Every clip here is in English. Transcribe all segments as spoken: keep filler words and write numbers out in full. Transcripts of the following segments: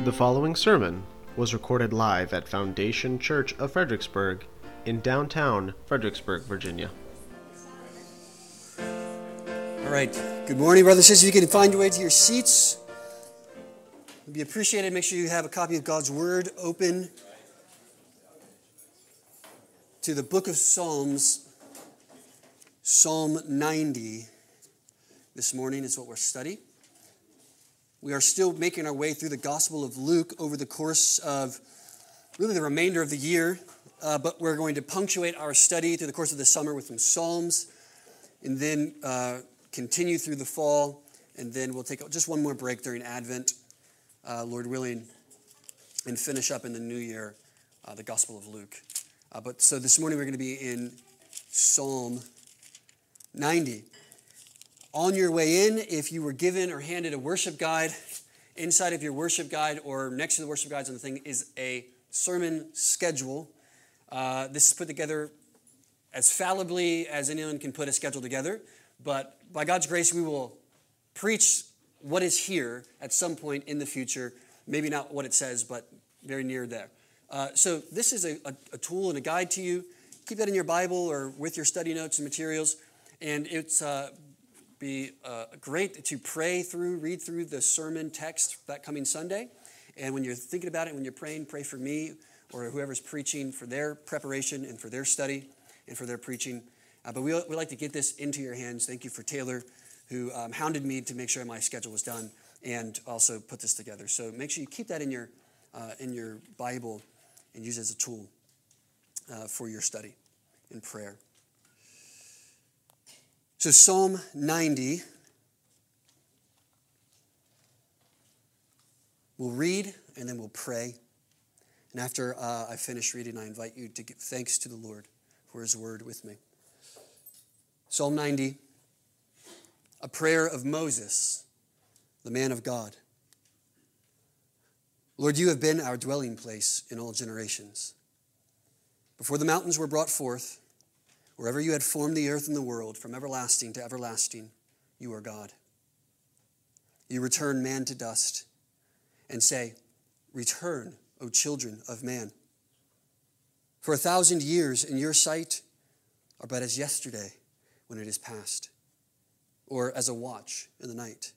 The following sermon was recorded live at Foundation Church of Fredericksburg in downtown Fredericksburg, Virginia. All right. Good morning, brothers and sisters. You can find your way to your seats. It would be appreciated. Make sure you have a copy of God's Word open to the book of Psalms, Psalm ninety. This morning is what we're studying. We are still making our way through the Gospel of Luke over the course of really the remainder of the year, uh, but we're going to punctuate our study through the course of the summer with some Psalms, and then uh, continue through the fall, and then we'll take just one more break during Advent, uh, Lord willing, and finish up in the new year, uh, the Gospel of Luke. Uh, but so this morning we're going to be in Psalm ninety. On your way in, if you were given or handed a worship guide, inside of your worship guide or next to the worship guides on the thing is a sermon schedule. Uh, this is put together as fallibly as anyone can put a schedule together, but by God's grace, we will preach what is here at some point in the future. Maybe not what it says, but very near there. Uh, so this is a, a, a tool and a guide to you. Keep that in your Bible or with your study notes and materials, and it's uh, be uh, great to pray through, read through the sermon text that coming Sunday. And when you're thinking about it, when you're praying, pray for me or whoever's preaching for their preparation and for their study and for their preaching. Uh, but we we like to get this into your hands. Thank you for Taylor, who um, hounded me to make sure my schedule was done and also put this together. So make sure you keep that in your uh, in your Bible and use it as a tool uh, for your study and prayer. So Psalm ninety, we'll read and then we'll pray. And after uh, I finish reading, I invite you to give thanks to the Lord for his word with me. Psalm ninety, a prayer of Moses, the man of God. Lord, you have been our dwelling place in all generations. Before the mountains were brought forth, wherever you had formed the earth and the world, from everlasting to everlasting, you are God. You return man to dust and say, return, O children of man. For a thousand years in your sight are but as yesterday when it is past, or as a watch in the night.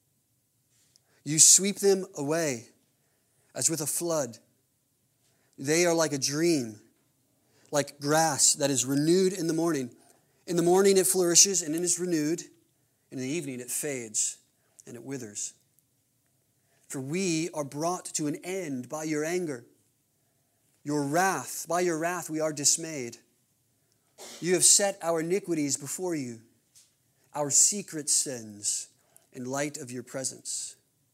You sweep them away as with a flood. They are like a dream, like grass that is renewed in the morning. In the morning it flourishes and it is renewed. And in the evening it fades and it withers. For we are brought to an end by your anger. Your wrath, by your wrath we are dismayed. You have set our iniquities before you, our secret sins in light of your presence.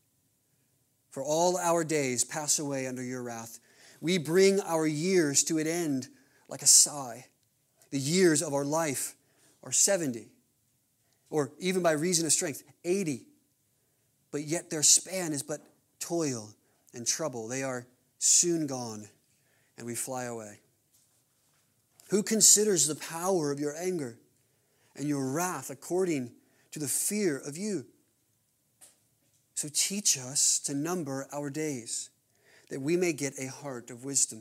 For all our days pass away under your wrath. We bring our years to an end like a sigh. The years of our life are seventy, or even by reason of strength, eighty. But yet their span is but toil and trouble. They are soon gone, and we fly away. Who considers the power of your anger and your wrath according to the fear of you? So teach us to number our days, that we may get a heart of wisdom.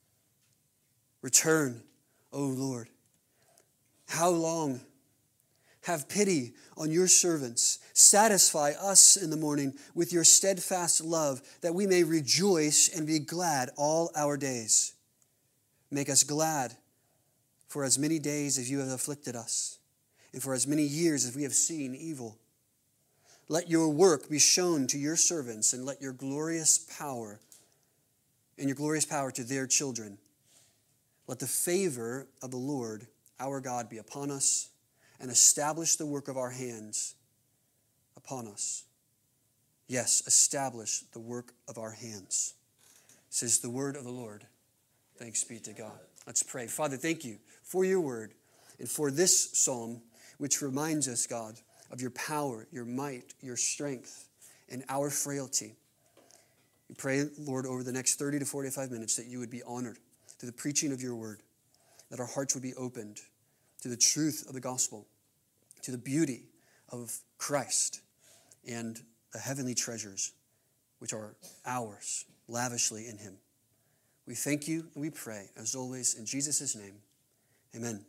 Return, O Lord. How long? Have pity on your servants. Satisfy us in the morning with your steadfast love, that we may rejoice and be glad all our days. Make us glad for as many days as you have afflicted us, and for as many years as we have seen evil. Let your work be shown to your servants, and let your glorious power, and your glorious power to their children. Let the favor of the Lord, our God, be upon us, and establish the work of our hands upon us. Yes, establish the work of our hands. This is the word of the Lord. Thanks be to God. Let's pray. Father, thank you for your word and for this psalm, which reminds us, God, of your power, your might, your strength, and our frailty. We pray, Lord, over the next thirty to forty-five minutes that you would be honored through the preaching of your word, that our hearts would be opened to the truth of the gospel, to the beauty of Christ, and the heavenly treasures which are ours, lavishly in him. We thank you and we pray, as always, in Jesus' name. Amen.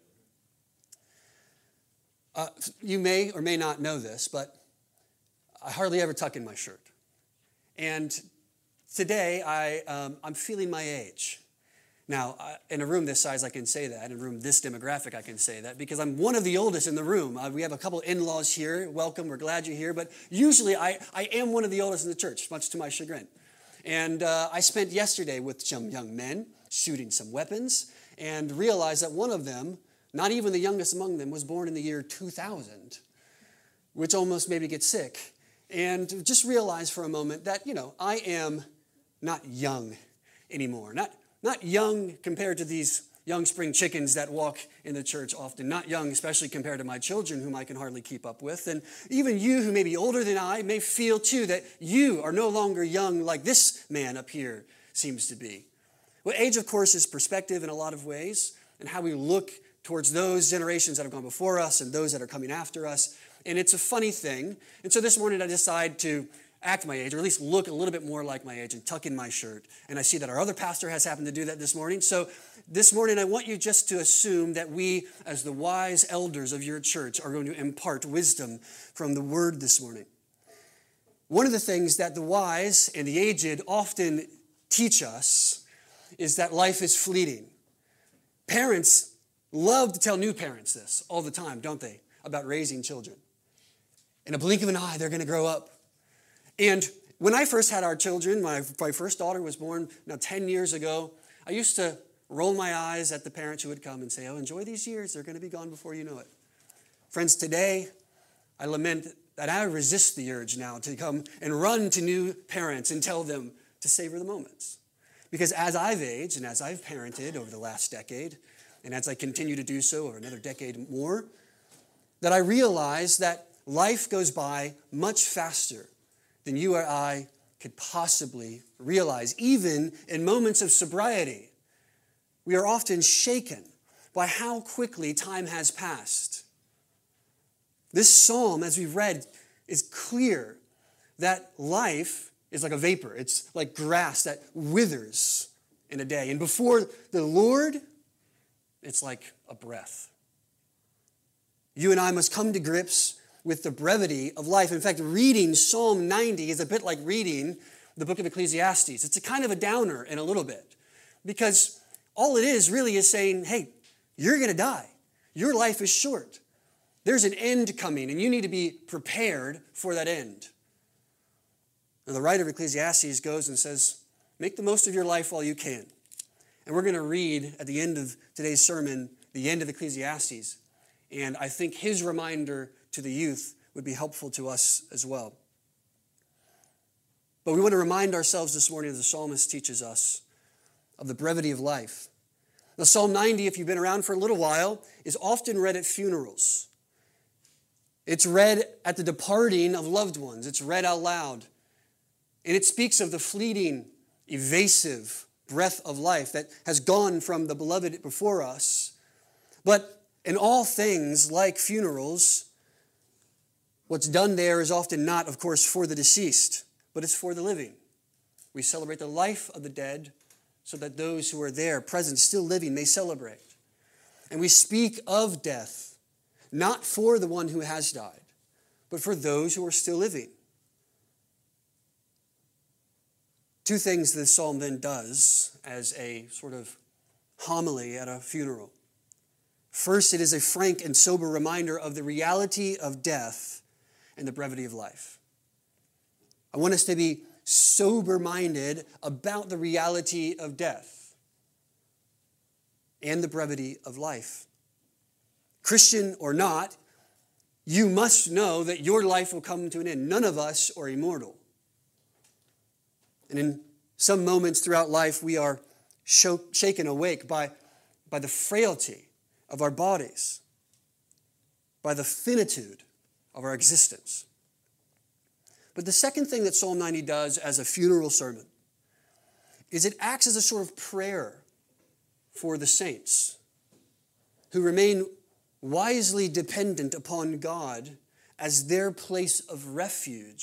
Uh, you may or may not know this, but I hardly ever tuck in my shirt. And today, I, um, I'm feeling my age. Now, uh, in a room this size, I can say that. In a room this demographic, I can say that because I'm one of the oldest in the room. Uh, we have a couple in-laws here. Welcome. We're glad you're here. But usually, I, I am one of the oldest in the church, much to my chagrin. And uh, I spent yesterday with some young men shooting some weapons and realized that one of them, not even the youngest among them, was born in the year two thousand, which almost made me get sick. And just realized for a moment that, you know, I am not young anymore. Not Not young compared to these young spring chickens that walk in the church often. Not young, especially compared to my children, whom I can hardly keep up with. And even you, who may be older than I, may feel too that you are no longer young like this man up here seems to be. Well, age, of course, is perspective in a lot of ways, and how we look towards those generations that have gone before us and those that are coming after us. And it's a funny thing. And so this morning I decided to act my age, or at least look a little bit more like my age and tuck in my shirt. And I see that our other pastor has happened to do that this morning. So this morning, I want you just to assume that we, as the wise elders of your church, are going to impart wisdom from the word this morning. One of the things that the wise and the aged often teach us is that life is fleeting. Parents love to tell new parents this all the time, don't they, about raising children. In a blink of an eye, they're going to grow up. And when I first had our children, my, my first daughter was born now ten years ago, I used to roll my eyes at the parents who would come and say, oh, enjoy these years. They're going to be gone before you know it. Friends, today, I lament that I resist the urge now to come and run to new parents and tell them to savor the moments. Because as I've aged and as I've parented over the last decade, and as I continue to do so over another decade more, that I realize that life goes by much faster than you or I could possibly realize. Even in moments of sobriety, we are often shaken by how quickly time has passed. This psalm, as we've read, is clear that life is like a vapor. It's like grass that withers in a day. And before the Lord, it's like a breath. You and I must come to grips with the brevity of life. In fact, reading Psalm ninety is a bit like reading the book of Ecclesiastes. It's a kind of a downer in a little bit, because all it is really is saying, hey, you're going to die. Your life is short. There's an end coming, and you need to be prepared for that end. And the writer of Ecclesiastes goes and says, make the most of your life while you can. And we're going to read at the end of today's sermon, the end of Ecclesiastes. And I think his reminder to the youth would be helpful to us as well. But we want to remind ourselves this morning, as the psalmist teaches us, of the brevity of life. Now, Psalm ninety, if you've been around for a little while, is often read at funerals. It's read at the departing of loved ones. It's read out loud. And it speaks of the fleeting, evasive breath of life that has gone from the beloved before us. But in all things, like funerals, what's done there is often not, of course, for the deceased, but it's for the living. We celebrate the life of the dead so that those who are there, present, still living, may celebrate. And we speak of death, not for the one who has died, but for those who are still living. Two things this psalm then does as a sort of homily at a funeral. First, it is a frank and sober reminder of the reality of death and the brevity of life. I want us to be sober-minded about the reality of death and the brevity of life. Christian or not, you must know that your life will come to an end. None of us are immortal. And in some moments throughout life, we are shaken awake by, by the frailty of our bodies, by the finitude of our existence. But the second thing that Psalm ninety does as a funeral sermon is it acts as a sort of prayer for the saints who remain wisely dependent upon God as their place of refuge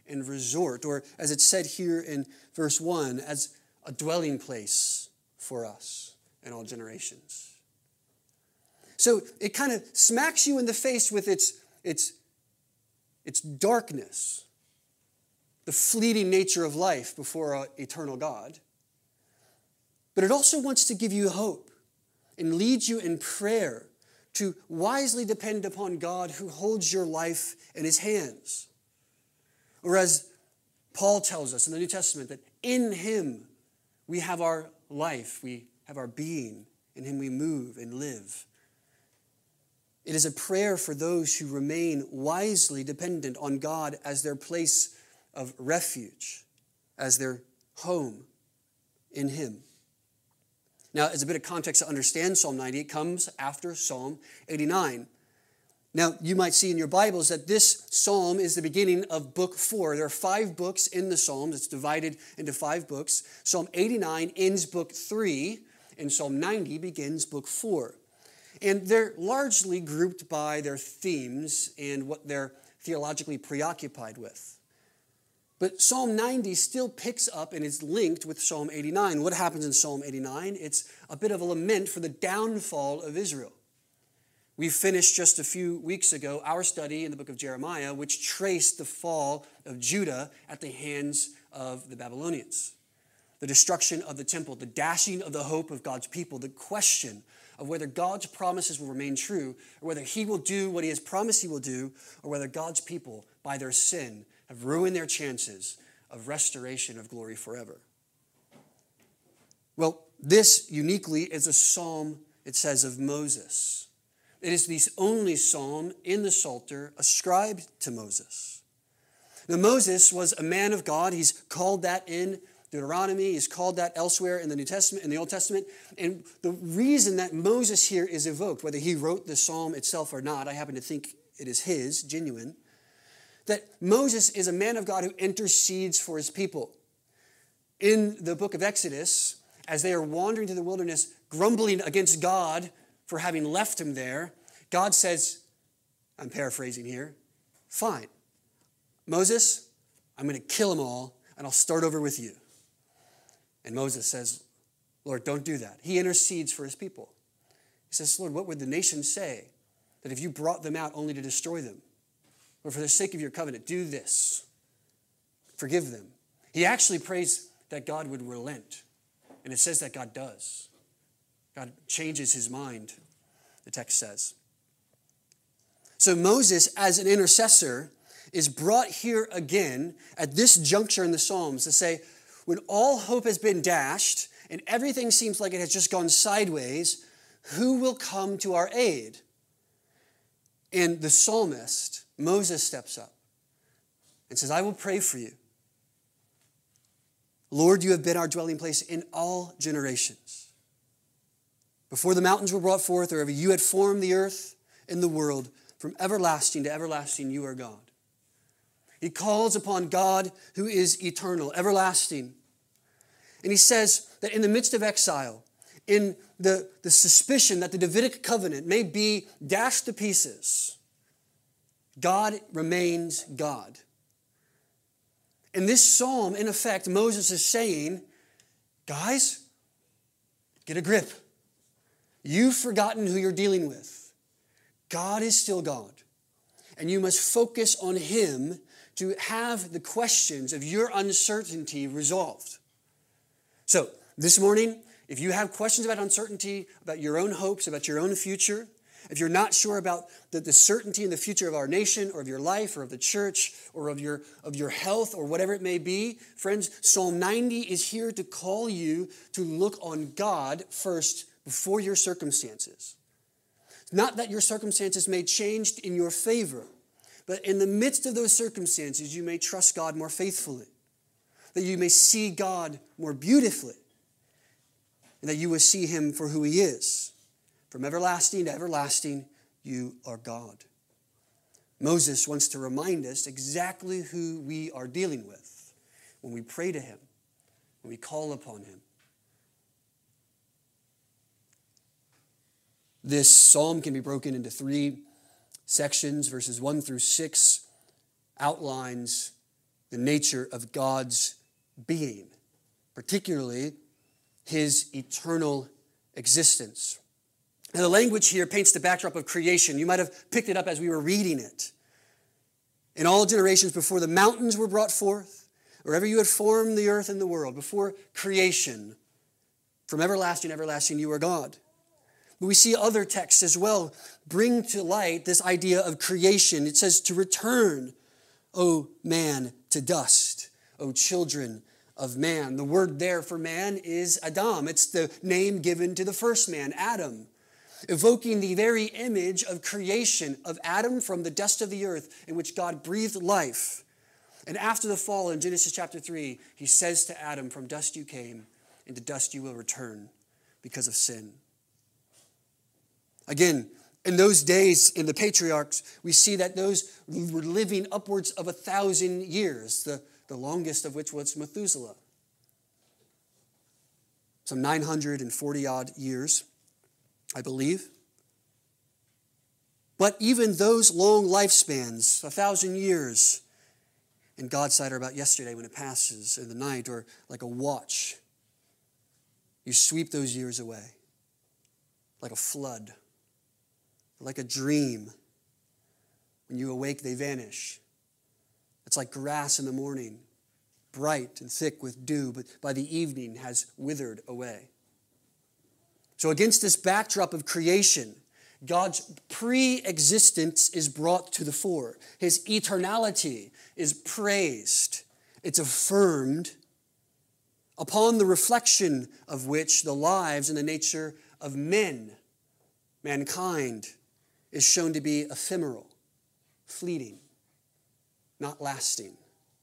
and resort, or as it's said here in verse one, as a dwelling place for us in all generations. So it kind of smacks you in the face with its, its, its darkness, the fleeting nature of life before an eternal God. But it also wants to give you hope and lead you in prayer to wisely depend upon God who holds your life in his hands. Or as Paul tells us in the New Testament, that in him we have our life, we have our being, in him we move and live. It is a prayer for those who remain wisely dependent on God as their place of refuge, as their home in him. Now, as a bit of context to understand Psalm ninety, it comes after Psalm eighty-nine. Now, you might see in your Bibles that this psalm is the beginning of book four. There are five books in the Psalms. It's divided into five books. Psalm eighty-nine ends book three, and Psalm ninety begins book four. And they're largely grouped by their themes and what they're theologically preoccupied with. But Psalm ninety still picks up and is linked with Psalm eighty-nine. What happens in Psalm eighty-nine? It's a bit of a lament for the downfall of Israel. We finished just a few weeks ago our study in the book of Jeremiah, which traced the fall of Judah at the hands of the Babylonians. The destruction of the temple, the dashing of the hope of God's people, the question of whether God's promises will remain true, or whether he will do what he has promised he will do, or whether God's people, by their sin, have ruined their chances of restoration of glory forever. Well, this uniquely is a psalm, it says, of Moses. It is the only psalm in the Psalter ascribed to Moses. Now, Moses was a man of God. He's called that in Deuteronomy. He's called that elsewhere in the New Testament, in the Old Testament. And the reason that Moses here is evoked, whether he wrote the psalm itself or not, I happen to think it is his, genuine, that Moses is a man of God who intercedes for his people. In the book of Exodus, as they are wandering through the wilderness, grumbling against God for having left him there, God says, I'm paraphrasing here, fine, Moses, I'm going to kill them all, and I'll start over with you. And Moses says, Lord, don't do that. He intercedes for his people. He says, Lord, what would the nation say that if you brought them out only to destroy them? Or for the sake of your covenant, do this. Forgive them. He actually prays that God would relent. And it says that God does. God changes his mind, the text says. So Moses, as an intercessor, is brought here again at this juncture in the Psalms to say, when all hope has been dashed and everything seems like it has just gone sideways, who will come to our aid? And the psalmist, Moses, steps up and says, I will pray for you. Lord, you have been our dwelling place in all generations. Before the mountains were brought forth, or ever you had formed the earth and the world, from everlasting to everlasting, you are God. He calls upon God who is eternal, everlasting. And he says that in the midst of exile, in the, the suspicion that the Davidic covenant may be dashed to pieces, God remains God. In this psalm, in effect, Moses is saying, guys, get a grip. You've forgotten who you're dealing with. God is still God. And you must focus on him to have the questions of your uncertainty resolved. So, this morning, if you have questions about uncertainty, about your own hopes, about your own future, if you're not sure about the, the certainty in the future of our nation or of your life or of the church or of your, of your health or whatever it may be, friends, Psalm ninety is here to call you to look on God first before your circumstances. Not that your circumstances may change in your favor, but in the midst of those circumstances, you may trust God more faithfully, that you may see God more beautifully, and that you will see him for who he is. From everlasting to everlasting, you are God. Moses wants to remind us exactly who we are dealing with when we pray to him, when we call upon him. This psalm can be broken into three sections. Verses one through six outlines the nature of God's being, particularly his eternal existence. And the language here paints the backdrop of creation. You might have picked it up as we were reading it. In all generations before the mountains were brought forth, or ever you had formed the earth and the world, before creation, from everlasting, everlasting, you are God. But we see other texts as well bring to light this idea of creation. It says to return, O man, to dust, O children of man. The word there for man is Adam. It's the name given to the first man, Adam, evoking the very image of creation of Adam from the dust of the earth in which God breathed life. And after the fall in Genesis chapter three, he says to Adam, from dust you came, and to dust you will return because of sin. Again, in those days, in the patriarchs, we see that those were living upwards of a thousand years, the, the longest of which was Methuselah. Some nine hundred forty odd years, I believe. But even those long lifespans, a thousand years, in God's sight are about yesterday when it passes in the night, or like a watch. You sweep those years away like a flood, like a dream. When you awake, they vanish. It's like grass in the morning, bright and thick with dew, but by the evening has withered away. So against this backdrop of creation, God's pre-existence is brought to the fore. His eternality is praised. It's affirmed, upon the reflection of which the lives and the nature of men, mankind, is shown to be ephemeral, fleeting, not lasting.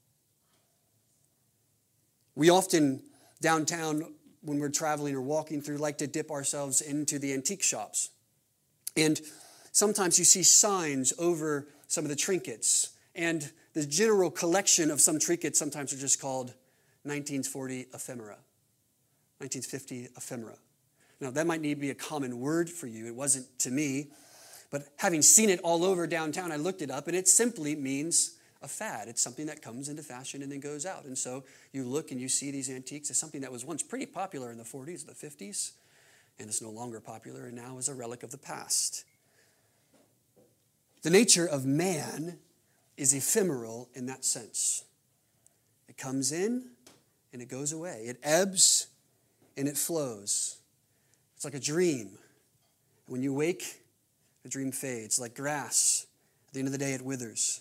We often, downtown, when we're traveling or walking through, like to dip ourselves into the antique shops. And sometimes you see signs over some of the trinkets. And the general collection of some trinkets sometimes are just called nineteen forty ephemera, nineteen fifty ephemera. Now, that might need to be a common word for you. It wasn't to me. But having seen it all over downtown, I looked it up, and it simply means a fad. It's something that comes into fashion and then goes out. And so you look and you see these antiques as something that was once pretty popular in the forties, the fifties, and it's no longer popular and now is a relic of the past. The nature of man is ephemeral in that sense. It comes in and it goes away. It ebbs and it flows. It's like a dream. When you wake, the dream fades. Like grass, at the end of the day, it withers.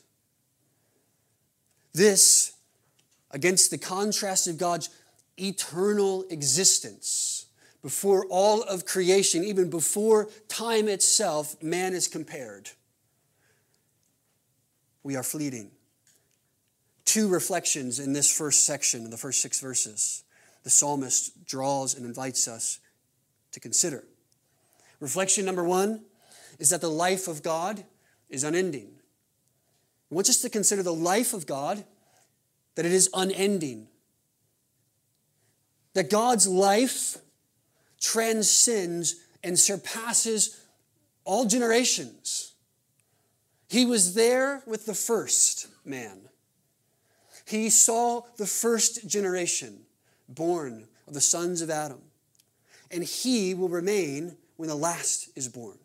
This, against the contrast of God's eternal existence, before all of creation, even before time itself, man is compared. We are fleeting. Two reflections in this first section, in the first six verses, the psalmist draws and invites us to consider. Reflection number one is that the life of God is unending. He wants us to consider the life of God, that it is unending. That God's life transcends and surpasses all generations. He was there with the first man. He saw the first generation born of the sons of Adam. And he will remain when the last is born.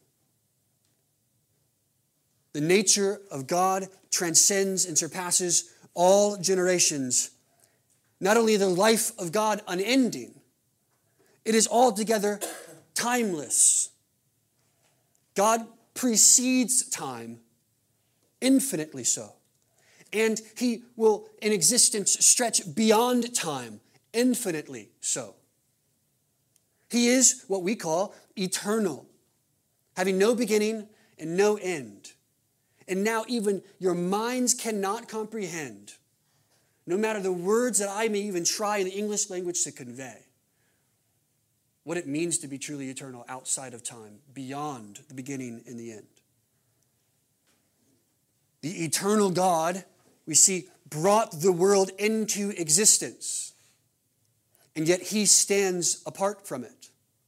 The nature of God transcends and surpasses all generations. Not only the life of God unending, it is altogether timeless. God precedes time, infinitely so. And he will, in existence, stretch beyond time, infinitely so. He is what we call eternal, having no beginning and no end. And now even your minds cannot comprehend, no matter the words that I may even try in the English language to convey, what it means to be truly eternal outside of time, beyond the beginning and the end. The eternal God, we see, brought the world into existence, and yet he stands apart from it.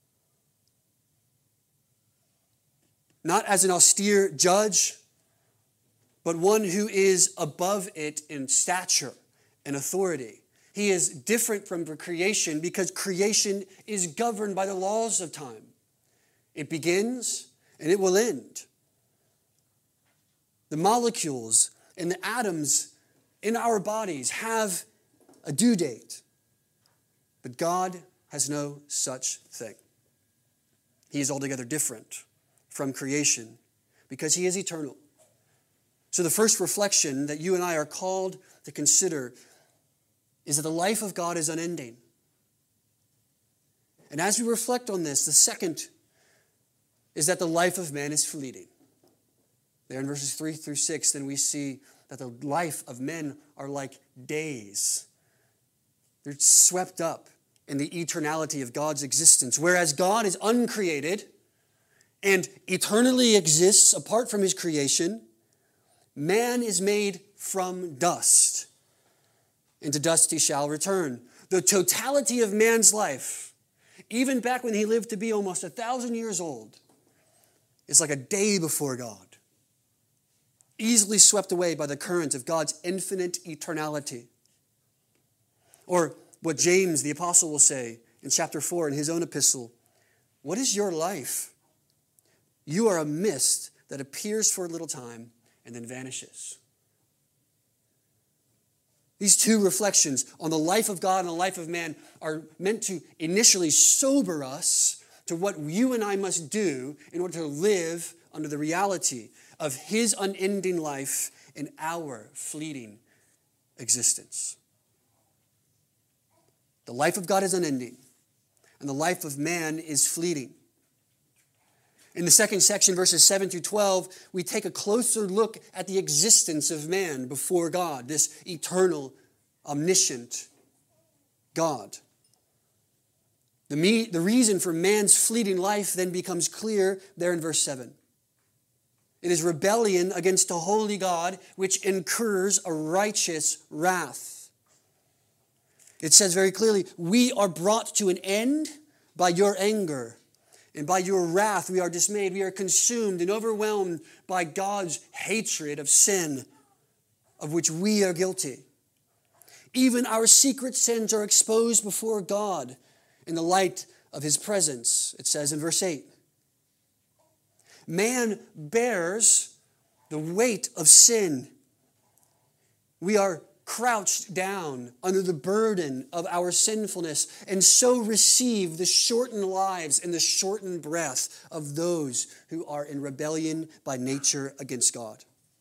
Not as an austere judge, but one who is above it in stature and authority. He is different from creation because creation is governed by the laws of time. It begins and it will end. The molecules and the atoms in our bodies have a due date. But God has no such thing. He is altogether different from creation because he is eternal. So the first reflection that you and I are called to consider is that the life of God is unending. And as we reflect on this, the second is that the life of man is fleeting. There in verses three through six, then we see that the life of men are like days. They're swept up in the eternality of God's existence. Whereas God is uncreated and eternally exists apart from his creation, man is made from dust, and to dust he shall return. The totality of man's life, even back when he lived to be almost a thousand years old, is like a day before God, easily swept away by the current of God's infinite eternality. Or what James the apostle will say in chapter four in his own epistle, what is your life? You are a mist that appears for a little time and then vanishes. These two reflections on the life of God and the life of man are meant to initially sober us to what you and I must do in order to live under the reality of his unending life and our fleeting existence. The life of God is unending, and the life of man is fleeting. In the second section, verses seven through twelve, we take a closer look at the existence of man before God, this eternal, omniscient God. The, me- the reason for man's fleeting life then becomes clear there in verse seven. It is rebellion against a holy God which incurs a righteous wrath. It says very clearly, we are brought to an end by your anger. And by your wrath we are dismayed. We are consumed and overwhelmed by God's hatred of sin, of which we are guilty. Even our secret sins are exposed before God in the light of his presence, it says in verse eight. Man bears the weight of sin. We are crouched down under the burden of our sinfulness and so receive the shortened lives and the shortened breath of those who are in rebellion by nature against God.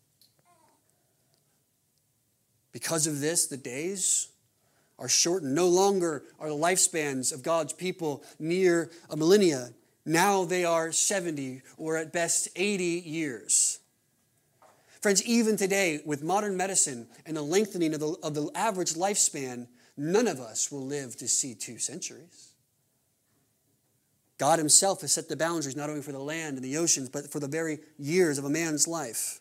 Because of this, the days are shortened. No longer are the lifespans of God's people near a millennia. Now they are seventy or at best eighty years. Friends, even today, with modern medicine and the lengthening of the, of the average lifespan, none of us will live to see two centuries. God himself has set the boundaries not only for the land and the oceans, but for the very years of a man's life.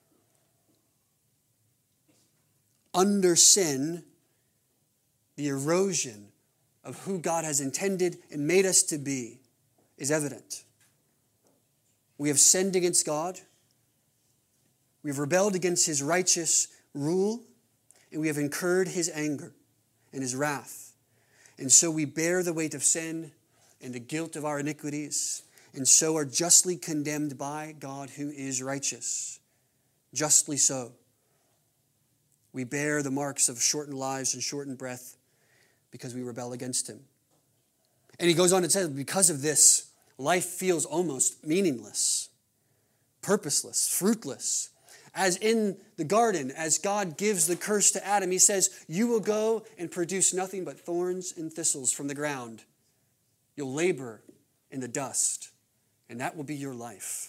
Under sin, the erosion of who God has intended and made us to be is evident. We have sinned against God. We have rebelled against his righteous rule, and we have incurred his anger and his wrath. And so we bear the weight of sin and the guilt of our iniquities, and so are justly condemned by God who is righteous. Justly so. We bear the marks of shortened lives and shortened breath because we rebel against him. And he goes on and says, because of this, life feels almost meaningless, purposeless, fruitless. As in the garden, as God gives the curse to Adam, he says, you will go and produce nothing but thorns and thistles from the ground. You'll labor in the dust, and that will be your life.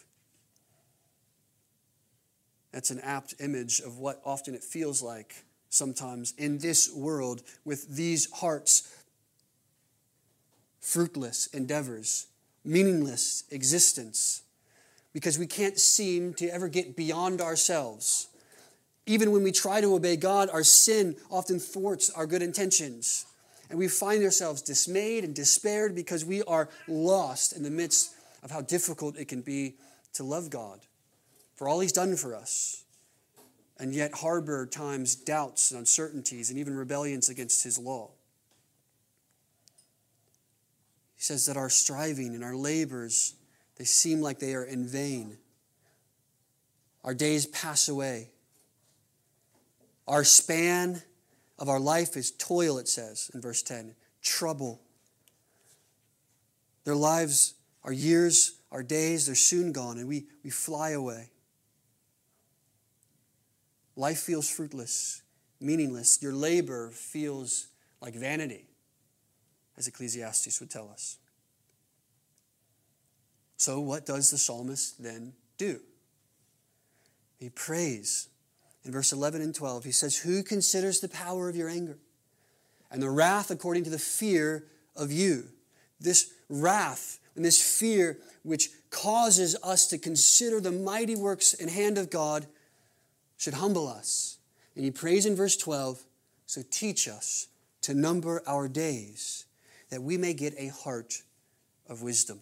That's an apt image of what often it feels like sometimes in this world with these hearts. Fruitless endeavors, meaningless existence, because we can't seem to ever get beyond ourselves. Even when we try to obey God, our sin often thwarts our good intentions. And we find ourselves dismayed and despaired because we are lost in the midst of how difficult it can be to love God for all he's done for us. and yet harbor at times doubts and uncertainties and even rebellions against his law. He says that our striving and our labors, they seem like they are in vain. Our days pass away. Our span of our life is toil, it says in verse ten, trouble. Their lives, our years, our days, they're soon gone, and we, we fly away. Life feels fruitless, meaningless. Your labor feels like vanity, as Ecclesiastes would tell us. So what does the psalmist then do? He prays. In verse eleven and twelve, he says, "Who considers the power of your anger and the wrath according to the fear of you?" This wrath and this fear which causes us to consider the mighty works and hand of God should humble us. And he prays in verse twelve, "So teach us to number our days, that we may get a heart of wisdom."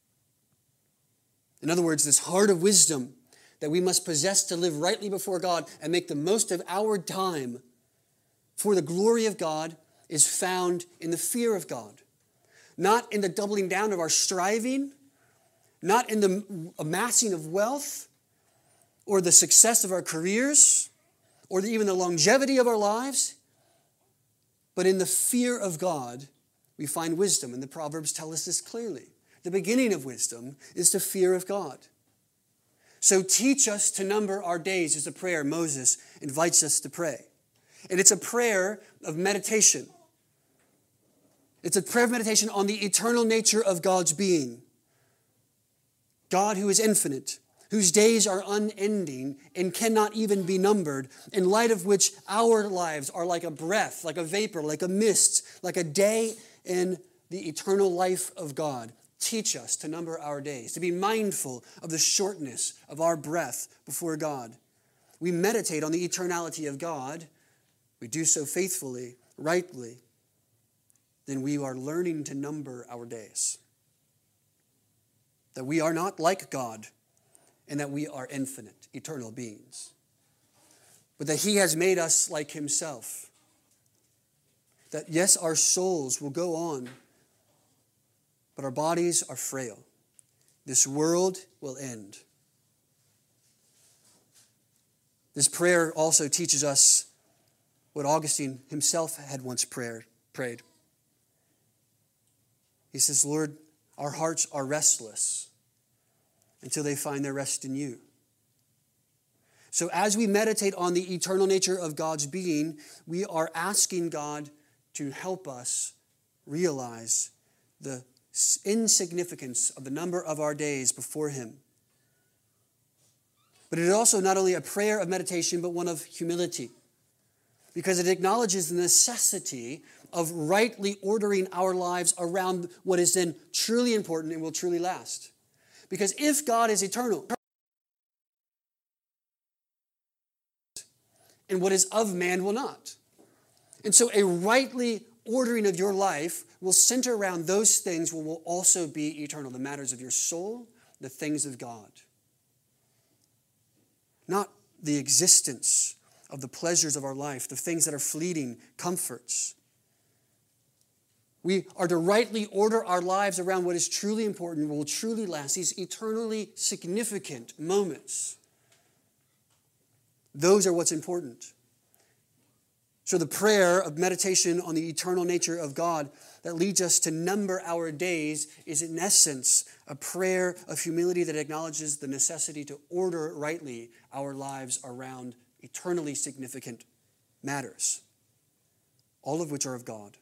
In other words, this heart of wisdom that we must possess to live rightly before God and make the most of our time for the glory of God is found in the fear of God. Not in the doubling down of our striving, not in the amassing of wealth, or the success of our careers, or the, even the longevity of our lives, but in the fear of God we find wisdom. And the Proverbs tell us this clearly. The beginning of wisdom is the fear of God. So teach us to number our days is a prayer Moses invites us to pray. And it's a prayer of meditation. It's a prayer of meditation on the eternal nature of God's being. God who is infinite, whose days are unending and cannot even be numbered, in light of which our lives are like a breath, like a vapor, like a mist, like a day in the eternal life of God. Teach us to number our days, to be mindful of the shortness of our breath before God. We meditate on the eternality of God. We do so faithfully, rightly. Then we are learning to number our days. That we are not like God, and that we are infinite, eternal beings. But that He has made us like Himself. That yes, our souls will go on, but our bodies are frail. This world will end. This prayer also teaches us what Augustine himself had once prayer, prayed. He says, "Lord, our hearts are restless until they find their rest in you." So as we meditate on the eternal nature of God's being, we are asking God to help us realize the insignificance of the number of our days before Him. But it is also not only a prayer of meditation, but one of humility, because it acknowledges the necessity of rightly ordering our lives around what is then truly important and will truly last. Because if God is eternal, and what is of man will not. And so a rightly ordering of your life will center around those things which will also be eternal, the matters of your soul, the things of God. Not the existence of the pleasures of our life, the things that are fleeting comforts. We are to rightly order our lives around what is truly important, what will truly last, these eternally significant moments. Those are what's important. So the prayer of meditation on the eternal nature of God that leads us to number our days is in essence a prayer of humility that acknowledges the necessity to order rightly our lives around eternally significant matters, all of which are of God.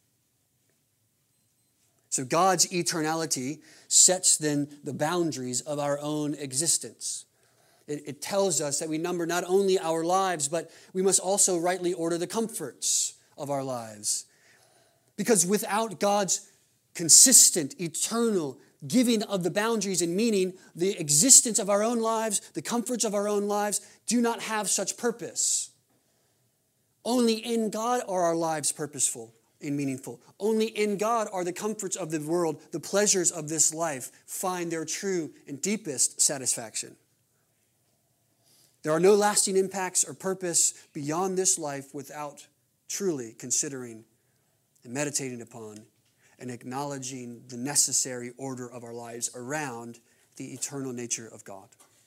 So God's eternality sets then the boundaries of our own existence. It, it tells us that we number not only our lives, but we must also rightly order the comforts of our lives. Because without God's consistent, eternal giving of the boundaries and meaning, the existence of our own lives, the comforts of our own lives, do not have such purpose. Only in God are our lives purposeful and meaningful. Only in God are the comforts of the world, the pleasures of this life, find their true and deepest satisfaction. There are no lasting impacts or purpose beyond this life without truly considering and meditating upon and acknowledging the necessary order of our lives around the eternal nature of God.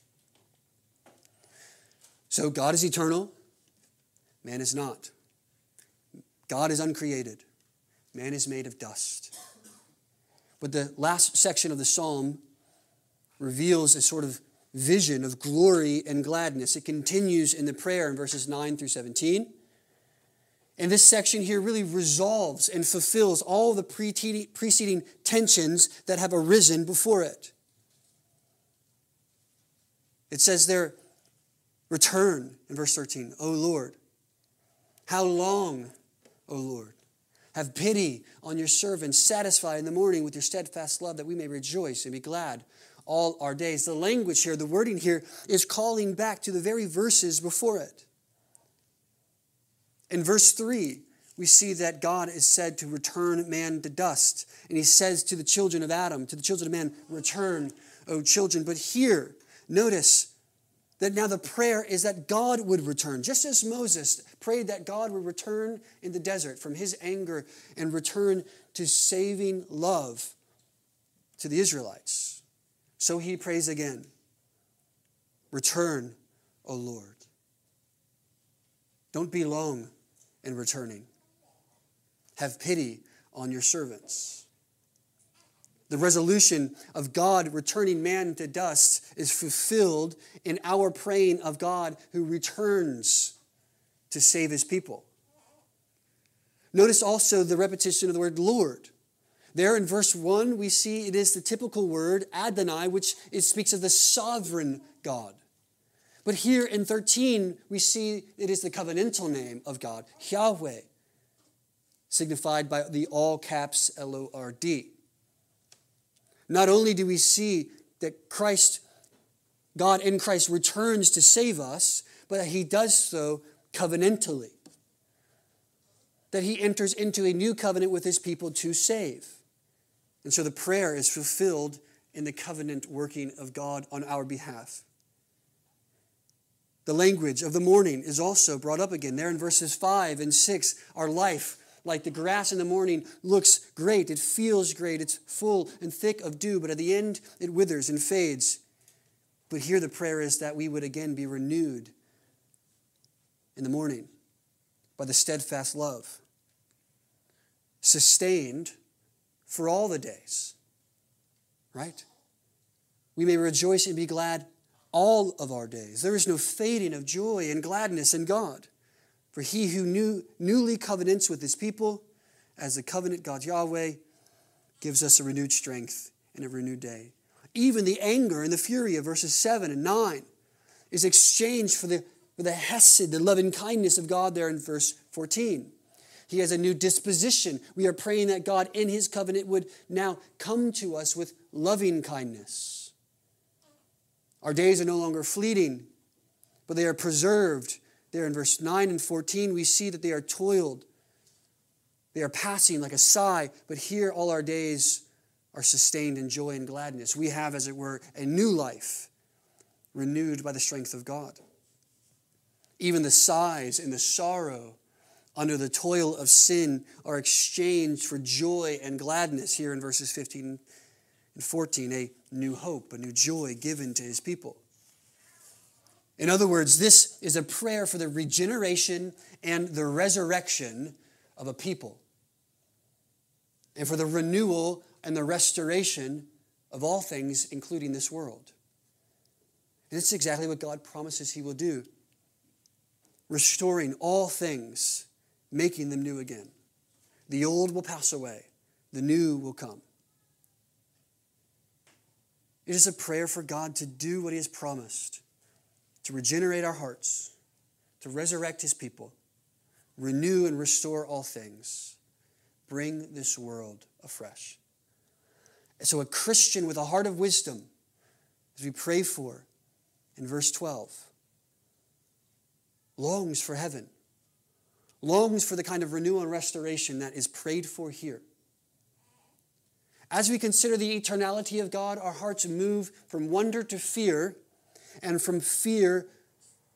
So God is eternal, man is not. God is uncreated, man is made of dust. But the last section of the psalm reveals a sort of vision of glory and gladness. It continues in the prayer in verses nine through seventeen. And this section here really resolves and fulfills all the preceding tensions that have arisen before it. It says there, return in verse thirteen, O Lord. How long, O Lord? Have pity on your servants. Satisfy in the morning with your steadfast love that we may rejoice and be glad all our days. The language here, the wording here is calling back to the very verses before it. In verse three, we see that God is said to return man to dust. And he says to the children of Adam, to the children of man, return, O children. But here, notice that now the prayer is that God would return. Just as Moses prayed that God would return in the desert from his anger and return to saving love to the Israelites. So he prays again, return, O Lord. Don't be long in returning. Have pity on your servants. The resolution of God returning man to dust is fulfilled in our praying of God who returns to save his people. Notice also the repetition of the word Lord. There in verse one, we see it is the typical word Adonai, which it speaks of the sovereign God. But here in thirteen, we see it is the covenantal name of God, Yahweh, signified by the all caps L O R D. Not only do we see that Christ, God in Christ returns to save us, but that he does so covenantally. That he enters into a new covenant with his people to save. And so the prayer is fulfilled in the covenant working of God on our behalf. The language of the morning is also brought up again. There in verses five and six, our life, like the grass in the morning, looks great. It feels great. It's full and thick of dew, but at the end, it withers and fades. But here the prayer is that we would again be renewed in the morning by the steadfast love, sustained for all the days, right? We may rejoice and be glad all of our days. There is no fading of joy and gladness in God. For he who new, newly covenants with his people, as the covenant God Yahweh, gives us a renewed strength and a renewed day. Even the anger and the fury of verses seven and nine is exchanged for the, for the hesed, the loving kindness of God there in verse fourteen. He has a new disposition. We are praying that God in his covenant would now come to us with loving kindness. Our days are no longer fleeting, but they are preserved. There in verse nine and fourteen, we see that they are toiled. They are passing like a sigh, but here all our days are sustained in joy and gladness. We have, as it were, a new life, renewed by the strength of God. Even the sighs and the sorrow under the toil of sin are exchanged for joy and gladness here in verses fifteen and fourteen, a new hope, a new joy given to his people. In other words, this is a prayer for the regeneration and the resurrection of a people, and for the renewal and the restoration of all things, including this world. And it's exactly what God promises he will do, restoring all things, making them new again. The old will pass away, the new will come. It is a prayer for God to do what he has promised, to regenerate our hearts, to resurrect his people, renew and restore all things, bring this world afresh. And so a Christian with a heart of wisdom, as we pray for in verse twelve, longs for heaven, longs for the kind of renewal and restoration that is prayed for here. As we consider the eternality of God, our hearts move from wonder to fear, and from fear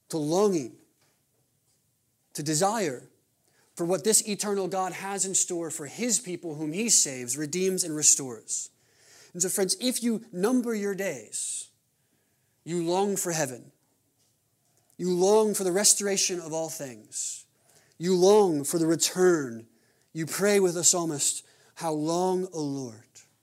to longing, to desire for what this eternal God has in store for his people whom he saves, redeems, and restores. And so, friends, if you number your days, you long for heaven. You long for the restoration of all things. You long for the return. You pray with the psalmist, "How long, O Lord?"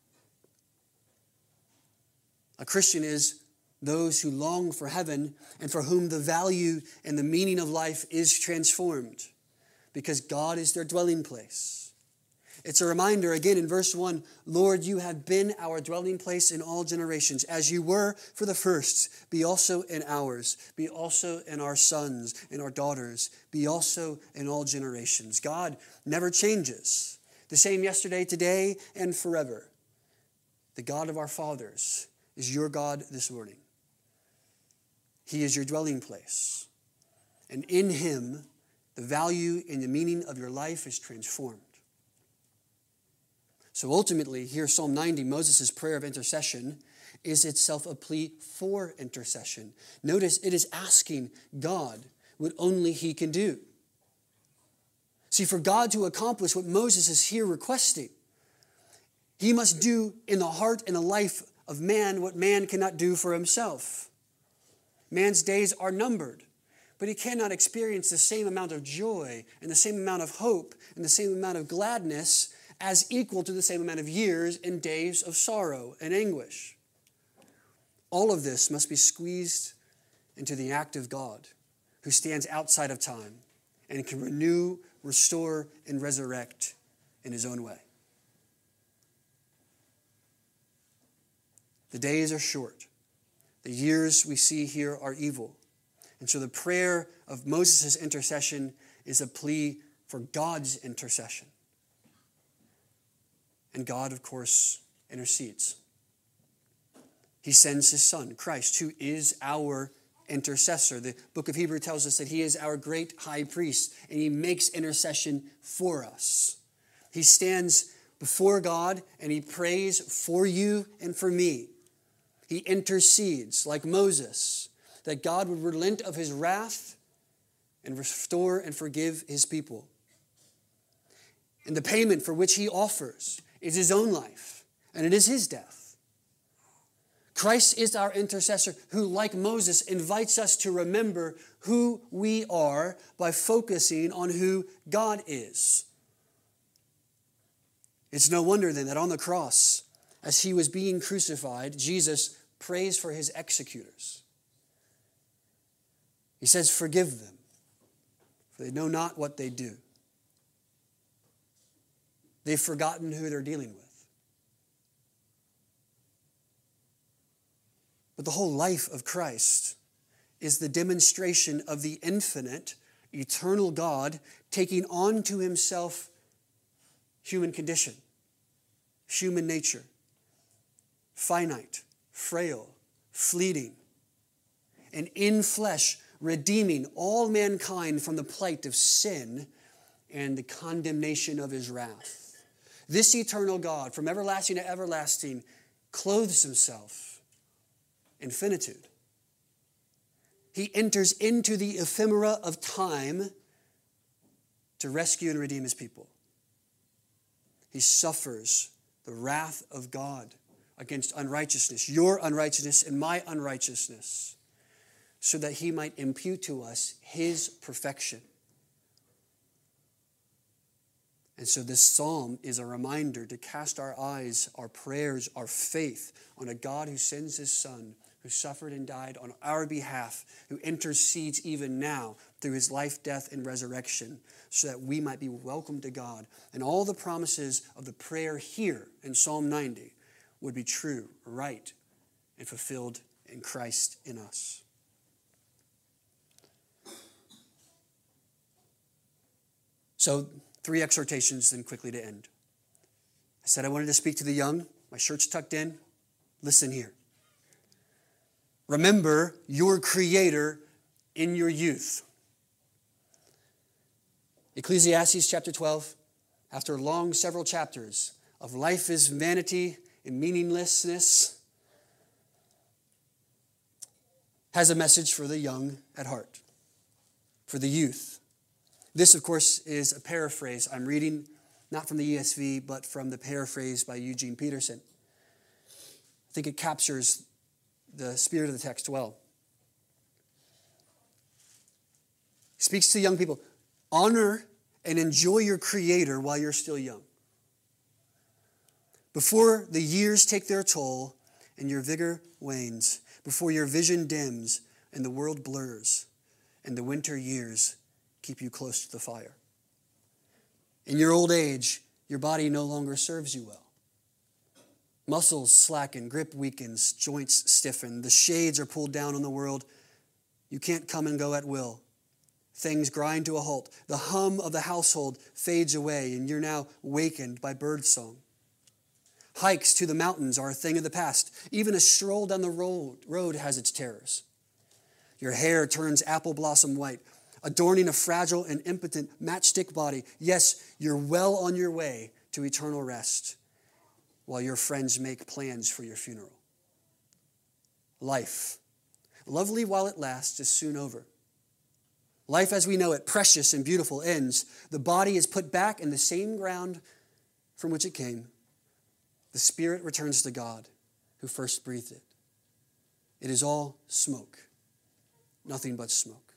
A Christian is those who long for heaven and for whom the value and the meaning of life is transformed because God is their dwelling place. It's a reminder again in verse one, "Lord, you have been our dwelling place in all generations. As you were for the first, be also in ours. Be also in our sons and our daughters. Be also in all generations." God never changes. The same yesterday, today, and forever. The God of our fathers is your God this morning. He is your dwelling place. And in him, the value and the meaning of your life is transformed. So ultimately, here Psalm ninety, Moses' prayer of intercession, is itself a plea for intercession. Notice it is asking God what only he can do. See, for God to accomplish what Moses is here requesting, he must do in the heart and the life of man what man cannot do for himself. Man's days are numbered, but he cannot experience the same amount of joy and the same amount of hope and the same amount of gladness as equal to the same amount of years and days of sorrow and anguish. All of this must be squeezed into the act of God, who stands outside of time and can renew, restore, and resurrect in his own way. The days are short. The years we see here are evil. And so the prayer of Moses' intercession is a plea for God's intercession. And God, of course, intercedes. He sends his Son, Christ, who is our intercessor. The book of Hebrews tells us that he is our great high priest, and he makes intercession for us. He stands before God, and he prays for you and for me. He intercedes, like Moses, that God would relent of his wrath and restore and forgive his people. And the payment for which he offers is his own life, and it is his death. Christ is our intercessor who, like Moses, invites us to remember who we are by focusing on who God is. It's no wonder then that on the cross, as he was being crucified, Jesus prays for his executors. He says, "Forgive them, for they know not what they do." They've forgotten who they're dealing with. But the whole life of Christ is the demonstration of the infinite, eternal God taking on to himself human condition, human nature, finite, frail, fleeting, and in flesh redeeming all mankind from the plight of sin and the condemnation of his wrath. This eternal God, from everlasting to everlasting, clothes himself in finitude. He enters into the ephemera of time to rescue and redeem his people. He suffers the wrath of God against unrighteousness, your unrighteousness and my unrighteousness, so that he might impute to us his perfection. And so this psalm is a reminder to cast our eyes, our prayers, our faith on a God who sends his Son, who suffered and died on our behalf, who intercedes even now through his life, death, and resurrection, so that we might be welcomed to God. And all the promises of the prayer here in Psalm ninety would be true, right, and fulfilled in Christ in us. So, three exhortations, then quickly to end. I said I wanted to speak to the young. My shirt's tucked in. Listen here. Remember your Creator in your youth. Ecclesiastes chapter twelve, after long several chapters of life is vanity and meaninglessness, has a message for the young at heart. for the youth. This, of course, is a paraphrase. I'm reading not from the E S V, but from the paraphrase by Eugene Peterson. I think it captures the spirit of the text well. He speaks to young people. Honor and enjoy your Creator while you're still young, before the years take their toll and your vigor wanes, before your vision dims and the world blurs and the winter years keep you close to the fire. In your old age, your body no longer serves you well. Muscles slacken, grip weakens, joints stiffen. The shades are pulled down on the world. You can't come and go at will. Things grind to a halt. The hum of the household fades away, and you're now wakened by birdsong. Hikes to the mountains are a thing of the past. Even a stroll down the road, road has its terrors. Your hair turns apple blossom white, adorning a fragile and impotent matchstick body. Yes, you're well on your way to eternal rest, while your friends make plans for your funeral. Life, lovely while it lasts, is soon over. Life as we know it, precious and beautiful, ends. The body is put back in the same ground from which it came. The spirit returns to God, who first breathed it. It is all smoke, nothing but smoke.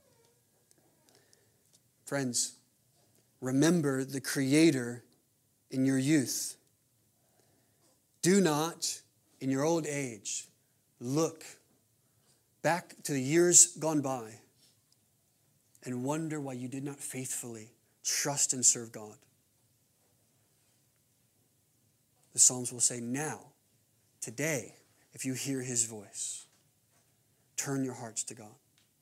Friends, remember the Creator in your youth. Do not, in your old age, look back to the years gone by and wonder why you did not faithfully trust and serve God. The Psalms will say, now, today, if you hear His voice, turn your hearts to God.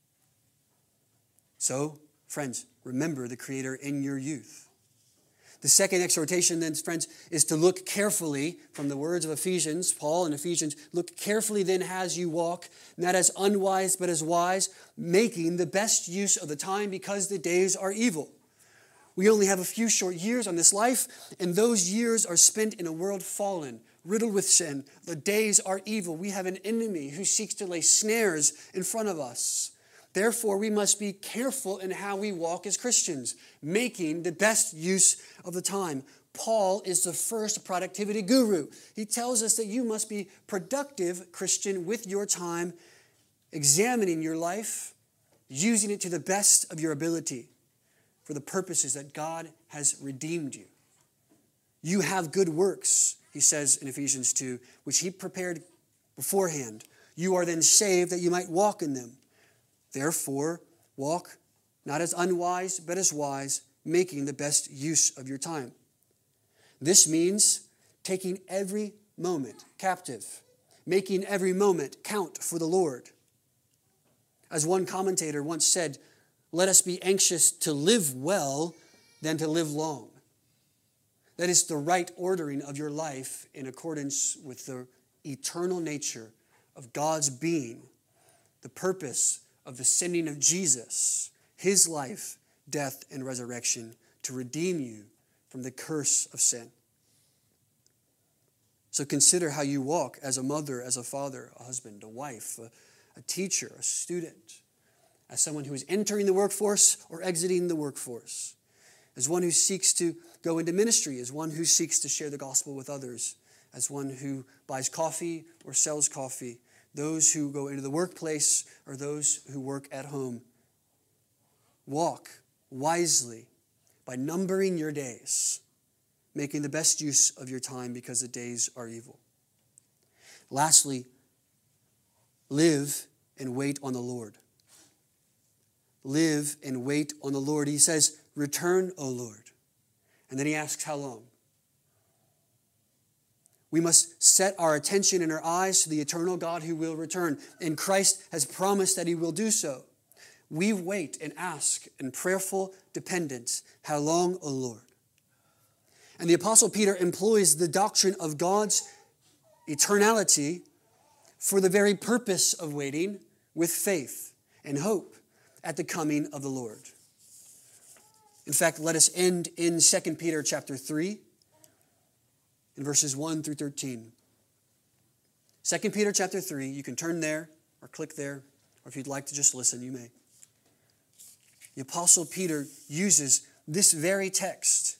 So, friends, remember the Creator in your youth. The second exhortation then, friends, is to look carefully, from the words of Ephesians, Paul in Ephesians, look carefully then as you walk, not as unwise but as wise, making the best use of the time because the days are evil. We only have a few short years on this life, and those years are spent in a world fallen, riddled with sin. The days are evil. We have an enemy who seeks to lay snares in front of us. Therefore, we must be careful in how we walk as Christians, making the best use of the time. Paul is the first productivity guru. He tells us that you must be productive, Christian, with your time, examining your life, using it to the best of your ability for the purposes that God has redeemed you. You have good works, he says in Ephesians two, which he prepared beforehand. You are then saved that you might walk in them. Therefore, walk not as unwise, but as wise, making the best use of your time. This means taking every moment captive, making every moment count for the Lord. As one commentator once said, let us be anxious to live well than to live long. That is the right ordering of your life in accordance with the eternal nature of God's being, the purpose of the sending of Jesus, His life, death, and resurrection to redeem you from the curse of sin. So consider how you walk as a mother, as a father, a husband, a wife, a, a teacher, a student, as someone who is entering the workforce or exiting the workforce, as one who seeks to go into ministry, as one who seeks to share the gospel with others, as one who buys coffee or sells coffee, those who go into the workplace or those who work at home. Walk wisely by numbering your days, making the best use of your time because the days are evil. Lastly, live and wait on the Lord. Live and wait on the Lord. He says, return, O Lord. And then he asks, how long? We must set our attention and our eyes to the eternal God who will return. And Christ has promised that He will do so. We wait and ask in prayerful dependence, how long, O Lord? And the Apostle Peter employs the doctrine of God's eternality for the very purpose of waiting with faith and hope at the coming of the Lord. In fact, let us end in Second Peter chapter three, in verses one through thirteen. Second Peter chapter three, you can turn there or click there, or if you'd like to just listen, you may. The Apostle Peter uses this very text,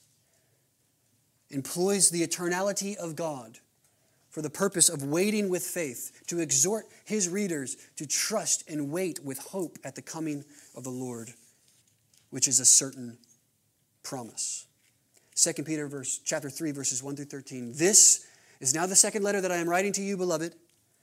employs the eternality of God for the purpose of waiting with faith, to exhort his readers to trust and wait with hope at the coming of the Lord, which is a certain promise. Second Peter verse, chapter three, verses one through thirteen. This is now the second letter that I am writing to you, beloved.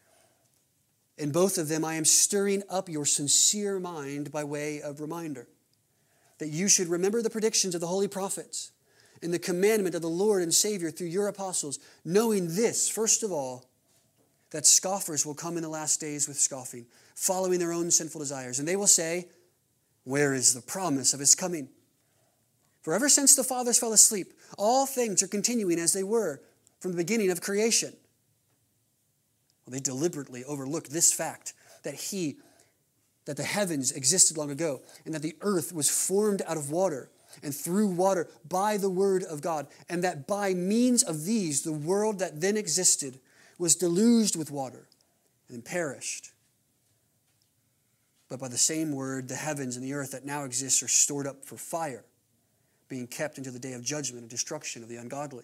In both of them I am stirring up your sincere mind by way of reminder, that you should remember the predictions of the holy prophets and the commandment of the Lord and Savior through your apostles, knowing this, first of all, that scoffers will come in the last days with scoffing, following their own sinful desires. And they will say, where is the promise of his coming? For ever since the fathers fell asleep, all things are continuing as they were from the beginning of creation. Well, they deliberately overlooked this fact, that he, that the heavens existed long ago, and that the earth was formed out of water and through water by the word of God, and that by means of these, the world that then existed was deluged with water and perished. But by the same word, the heavens and the earth that now exist are stored up for fire, being kept until the day of judgment and destruction of the ungodly.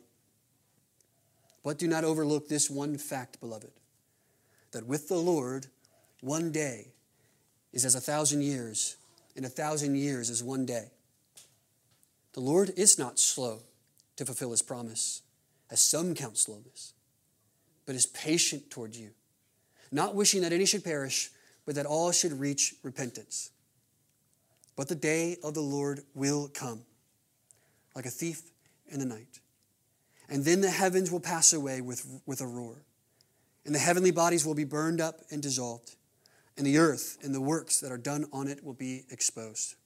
But do not overlook this one fact, beloved, that with the Lord, one day is as a thousand years, and a thousand years is one day. The Lord is not slow to fulfill his promise, as some count slowness, but is patient toward you, not wishing that any should perish, but that all should reach repentance. But the day of the Lord will come, like a thief in the night. And then the heavens will pass away with, with a roar, and the heavenly bodies will be burned up and dissolved, and the earth and the works that are done on it will be exposed.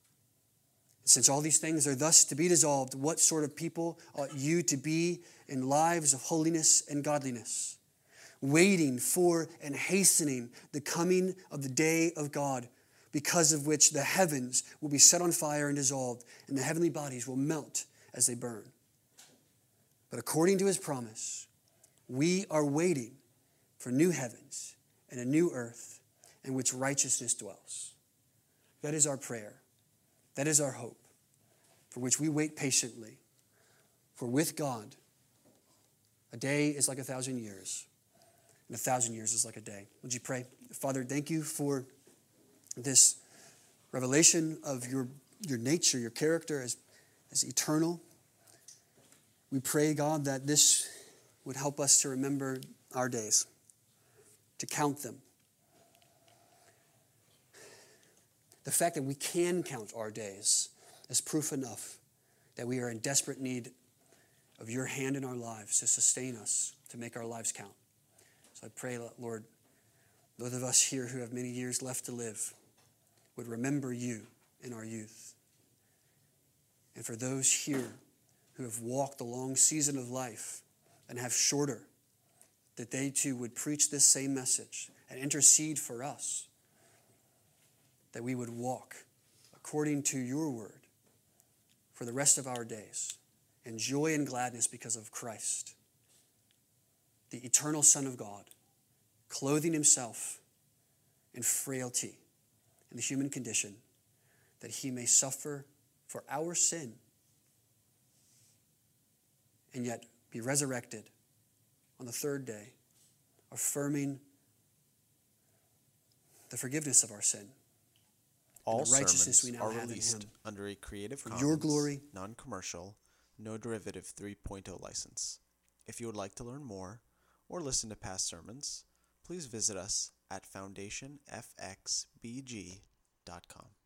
Since all these things are thus to be dissolved, what sort of people ought you to be in lives of holiness and godliness, waiting for and hastening the coming of the day of God, because of which the heavens will be set on fire and dissolved, and the heavenly bodies will melt as they burn. But according to his promise, we are waiting for new heavens and a new earth in which righteousness dwells. That is our prayer. That is our hope, for which we wait patiently. For with God, a day is like a thousand years, and a thousand years is like a day. Would you pray? Father, thank you for this revelation of your, your nature, your character as, as eternal. We pray, God, that this would help us to remember our days, to count them. The fact that we can count our days is proof enough that we are in desperate need of your hand in our lives to sustain us, to make our lives count. So I pray, Lord, those of us here who have many years left to live would remember you in our youth. And for those here who have walked the long season of life and have shorter, that they too would preach this same message and intercede for us, that we would walk according to your word for the rest of our days in joy and gladness because of Christ, the eternal Son of God, clothing himself in frailty in the human condition, that he may suffer for our sin and yet be resurrected on the third day, affirming the forgiveness of our sin. All the righteousness sermons we now are have released in him. under a Creative For Commons, your glory, non-commercial, no derivative three point oh license. If you would like to learn more or listen to past sermons, please visit us at foundation f x b g dot com.